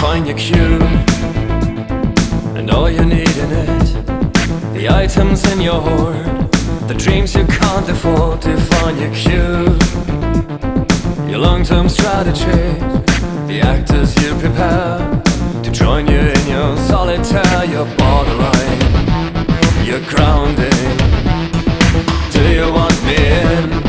find your cue, and all you need in it, the items in your hoard, the dreams you can't afford to find your cue, your long-term strategy, the actors you prepare to join you in your solitaire, your borderline, your grounding. Do you want me in?